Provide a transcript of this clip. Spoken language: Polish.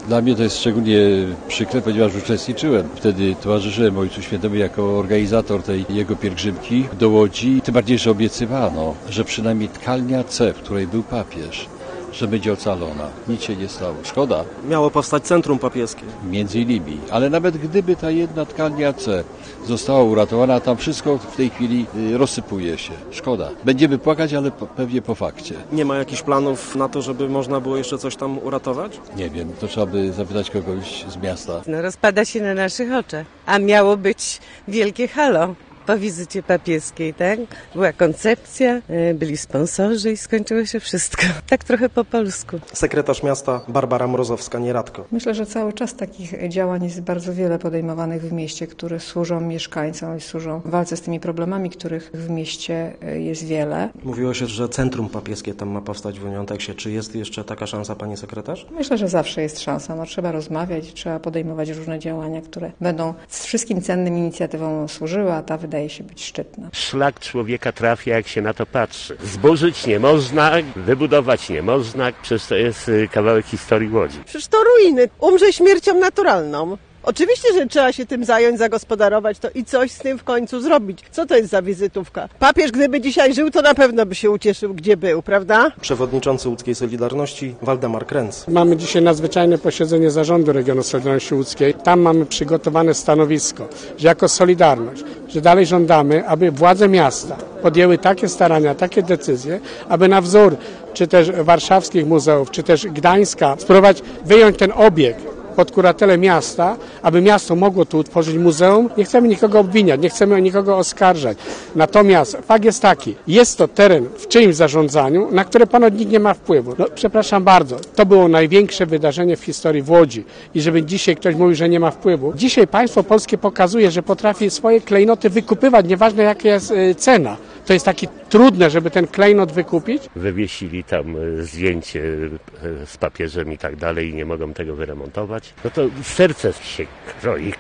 Dla mnie to jest szczególnie przykre, ponieważ uczestniczyłem. Wtedy towarzyszyłem Ojcu Świętemu jako organizator tej jego pielgrzymki do Łodzi. Tym bardziej, że obiecywano, że przynajmniej tkalnia C, w której był papież, że będzie ocalona. Nic się nie stało. Szkoda. Miało powstać centrum papieskie. Między innymi. Ale nawet gdyby ta jedna tkalnia C została uratowana, tam wszystko w tej chwili rozsypuje się. Szkoda. Będziemy płakać, ale pewnie po fakcie. Nie ma jakichś planów na to, żeby można było jeszcze coś tam uratować? Nie wiem, to trzeba by zapytać kogoś z miasta. No, rozpada się na naszych oczach. A miało być wielkie halo po wizycie papieskiej, tak? Była koncepcja, byli sponsorzy i skończyło się wszystko. Tak trochę po polsku. Sekretarz miasta Barbara Mrozowska-Nieradko. Myślę, że cały czas takich działań jest bardzo wiele podejmowanych w mieście, które służą mieszkańcom i służą walce z tymi problemami, których w mieście jest wiele. Mówiło się, że centrum papieskie tam ma powstać w Uniąteksie. Czy jest jeszcze taka szansa, pani sekretarz? Myślę, że zawsze jest szansa. No, trzeba rozmawiać, trzeba podejmować różne działania, które będą wszystkim cennym inicjatywom służyły, a ta wydaje się być szczytna. Szlak człowieka trafia, jak się na to patrzy. Zburzyć nie można, wybudować nie można, przecież to jest kawałek historii Łodzi. Przecież to ruiny. Umrze śmiercią naturalną. Oczywiście, że trzeba się tym zająć, zagospodarować to i coś z tym w końcu zrobić. Co to jest za wizytówka? Papież, gdyby dzisiaj żył, to na pewno by się ucieszył, gdzie był, prawda? Przewodniczący Łódzkiej Solidarności Waldemar Kręc. Mamy dzisiaj nadzwyczajne posiedzenie Zarządu Regionu Solidarności Łódzkiej. Tam mamy przygotowane stanowisko, że jako Solidarność, że dalej żądamy, aby władze miasta podjęły takie starania, takie decyzje, aby na wzór czy też warszawskich muzeów, czy też Gdańska spróbować wyjąć ten obieg pod kuratelę miasta, aby miasto mogło tu utworzyć muzeum. Nie chcemy nikogo obwiniać, nie chcemy nikogo oskarżać. Natomiast fakt jest taki, jest to teren w czyimś zarządzaniu, na które ponoć nikt nie ma wpływu. No, przepraszam bardzo, to było największe wydarzenie w historii w Łodzi i żeby dzisiaj ktoś mówił, że nie ma wpływu. Dzisiaj państwo polskie pokazuje, że potrafi swoje klejnoty wykupywać, nieważne jaka jest cena. To jest takie trudne, żeby ten klejnot wykupić. Wywiesili tam zdjęcie z papieżem i tak dalej i nie mogą tego wyremontować. No to serce się kroi,